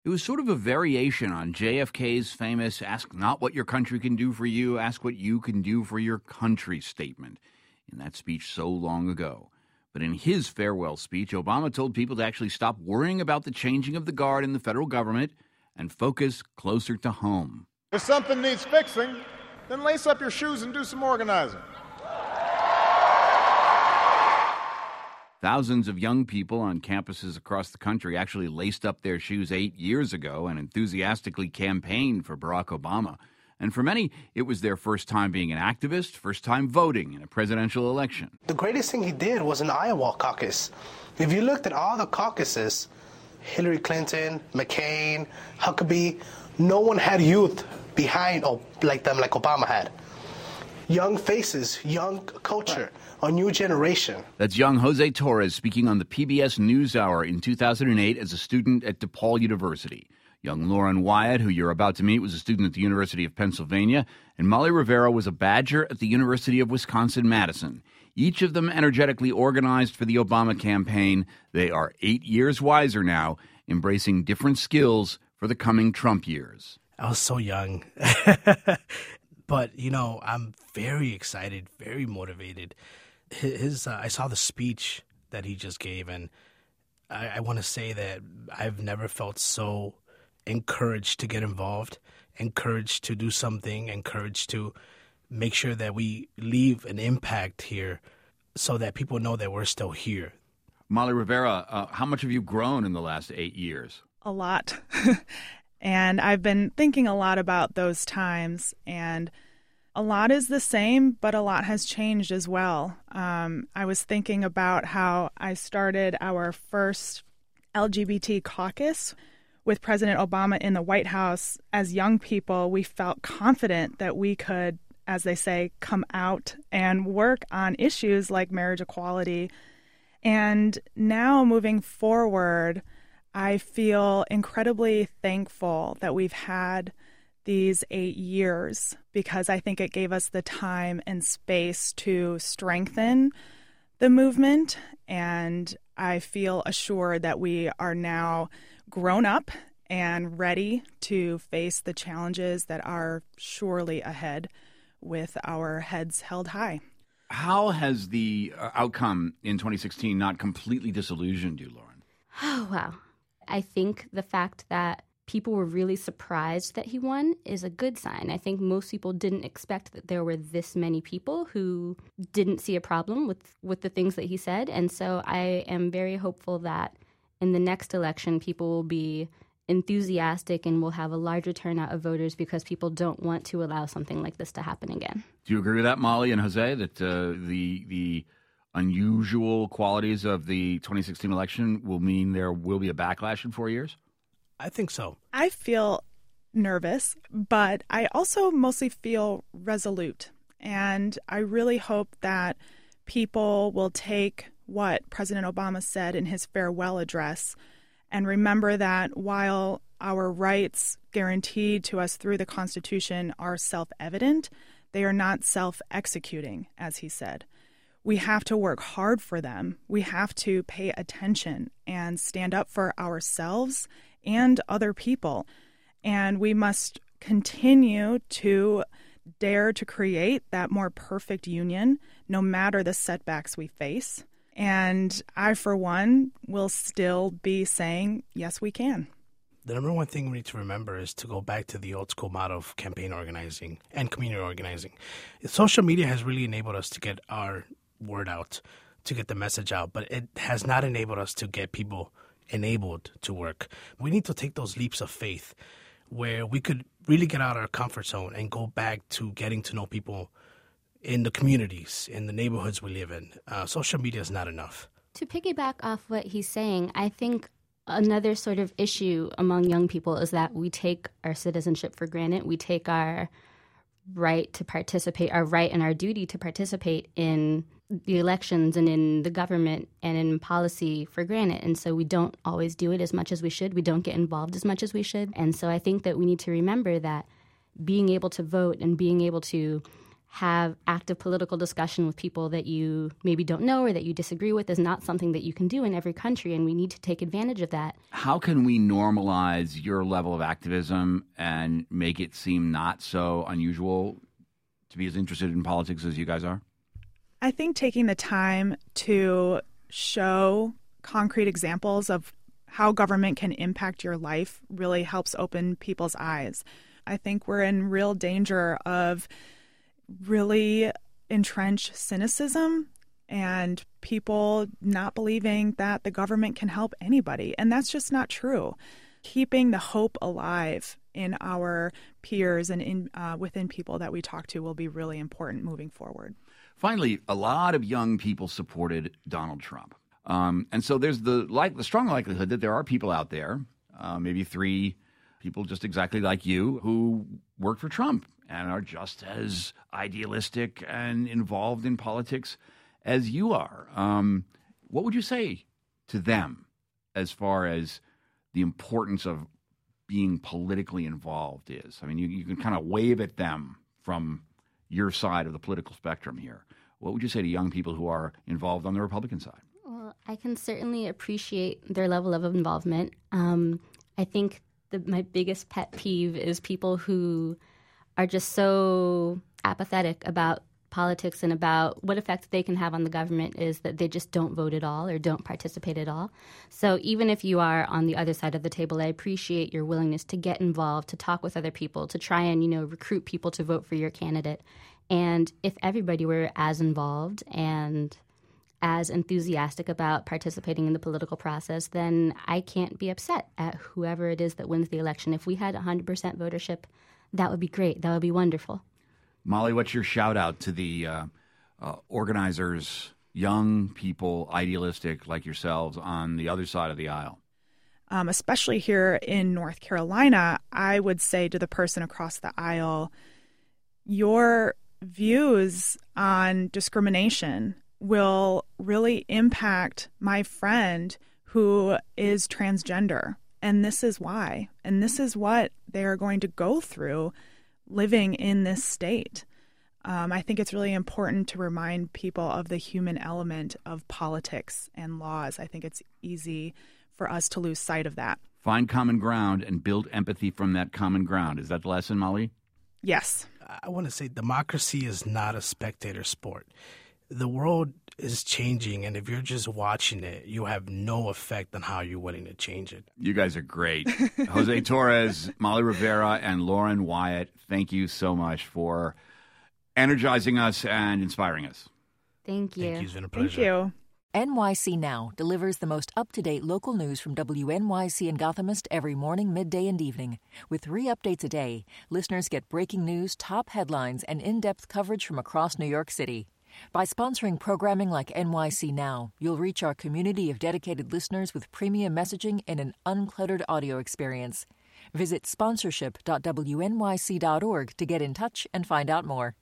It was sort of a variation on JFK's famous ask not what your country can do for you, ask what you can do for your country statement in that speech so long ago. But in his farewell speech, Obama told people to actually stop worrying about the changing of the guard in the federal government and focus closer to home. If something needs fixing, then lace up your shoes and do some organizing. Thousands of young people on campuses across the country actually laced up their shoes 8 years ago and enthusiastically campaigned for Barack Obama. And for many, it was their first time being an activist, first time voting in a presidential election. The greatest thing he did was an Iowa caucus. If you looked at all the caucuses, Hillary Clinton, McCain, Huckabee, no one had youth behind like Obama had. Young faces, young culture, a new generation. That's young Jose Torres speaking on the PBS NewsHour in 2008 as a student at DePaul University. Young Lauren Wyatt, who you're about to meet, was a student at the University of Pennsylvania, and Molly Rivera was a Badger at the University of Wisconsin-Madison. Each of them energetically organized for the Obama campaign. They are 8 years wiser now, embracing different skills for the coming Trump years. I was so young. But, I'm very excited, very motivated. I saw the speech that he just gave, and I want to say that I've never felt so encouraged to get involved, encouraged to do something, encouraged to make sure that we leave an impact here so that people know that we're still here. Molly Rivera, how much have you grown in the last 8 years? A lot. And I've been thinking a lot about those times, and a lot is the same, but a lot has changed as well. I was thinking about how I started our first LGBT caucus with President Obama in the White House. As young people, we felt confident that we could, as they say, come out and work on issues like marriage equality. And now moving forward, I feel incredibly thankful that we've had these 8 years, because I think it gave us the time and space to strengthen the movement. And I feel assured that we are now grown up and ready to face the challenges that are surely ahead with our heads held high. How has the outcome in 2016 not completely disillusioned you, Lauren? Oh, wow. I think the fact that people were really surprised that he won is a good sign. I think most people didn't expect that there were this many people who didn't see a problem with the things that he said. And so I am very hopeful that in the next election, people will be enthusiastic and will have a larger turnout of voters because people don't want to allow something like this to happen again. Do you agree with that, Molly and Jose, that the unusual qualities of the 2016 election will mean there will be a backlash in 4 years? I think so. I feel nervous, but I also mostly feel resolute. And I really hope that people will take what President Obama said in his farewell address and remember that while our rights guaranteed to us through the Constitution are self-evident, they are not self-executing, as he said. We have to work hard for them. We have to pay attention and stand up for ourselves and other people. And we must continue to dare to create that more perfect union, no matter the setbacks we face. And I, for one, will still be saying, yes, we can. The number one thing we need to remember is to go back to the old school model of campaign organizing and community organizing. Social media has really enabled us to get our word out, to get the message out, but it has not enabled us to get people enabled to work. We need to take those leaps of faith where we could really get out of our comfort zone and go back to getting to know people in the communities, in the neighborhoods we live in. Social media is not enough. To piggyback off what he's saying, I think another sort of issue among young people is that we take our citizenship for granted. We take our right to participate, our right and our duty to participate in the elections and in the government and in policy for granted. And so we don't always do it as much as we should. We don't get involved as much as we should. And so I think that we need to remember that being able to vote and being able to have active political discussion with people that you maybe don't know or that you disagree with is not something that you can do in every country, and we need to take advantage of that. How can we normalize your level of activism and make it seem not so unusual to be as interested in politics as you guys are? I think taking the time to show concrete examples of how government can impact your life really helps open people's eyes. I think we're in real danger of really entrenched cynicism and people not believing that the government can help anybody. And that's just not true. Keeping the hope alive in our peers and within people that we talk to will be really important moving forward. Finally, a lot of young people supported Donald Trump. And so there's the strong likelihood that there are people out there, maybe 3 people just exactly like you, who work for Trump and are just as idealistic and involved in politics as you are. What would you say to them as far as the importance of being politically involved is? I mean, you can kind of wave at them from your side of the political spectrum here. What would you say to young people who are involved on the Republican side? Well, I can certainly appreciate their level of involvement. I think my biggest pet peeve is people who are just so apathetic about politics and about what effect they can have on the government is that they just don't vote at all or don't participate at all. So even if you are on the other side of the table, I appreciate your willingness to get involved, to talk with other people, to try and, recruit people to vote for your candidate. And if everybody were as involved and as enthusiastic about participating in the political process, then I can't be upset at whoever it is that wins the election. If we had 100% votership, that would be great. That would be wonderful. Molly, what's your shout out to the organizers, young people, idealistic like yourselves on the other side of the aisle? Especially here in North Carolina, I would say to the person across the aisle, your views on discrimination will really impact my friend who is transgender. And this is why. And this is what they are going to go through living in this state. I think it's really important to remind people of the human element of politics and laws. I think it's easy for us to lose sight of that. Find common ground and build empathy from that common ground. Is that the lesson, Molly? Yes. I want to say democracy is not a spectator sport. The world is changing, and if you're just watching it, you have no effect on how you're willing to change it. You guys are great. Jose Torres, Molly Rivera, and Lauren Wyatt, thank you so much for energizing us and inspiring us. Thank you. Thank you. It's been a pleasure. Thank you. NYC Now delivers the most up-to-date local news from WNYC and Gothamist every morning, midday, and evening. With 3 updates a day, listeners get breaking news, top headlines, and in-depth coverage from across New York City. By sponsoring programming like NYC Now, you'll reach our community of dedicated listeners with premium messaging and an uncluttered audio experience. Visit sponsorship.wnyc.org to get in touch and find out more.